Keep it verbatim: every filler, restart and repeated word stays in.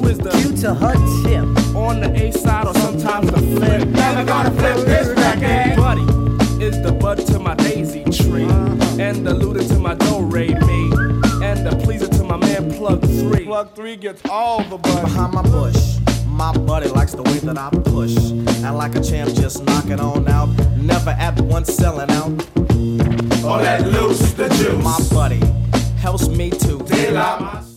is the Q to her tip. On the A side or sometimes the flip. Never gonna flip this record. Buddy is the bud to my daisy tree. Uh-huh. And the looter to my do-re me. And the pleaser to my man Plug three. Plug three gets all the bud. Behind my bush, my buddy likes the way that I push. And like a champ, just knock it on out. Never at once selling out. Or let loose the juice. My buddy helps me to deal out.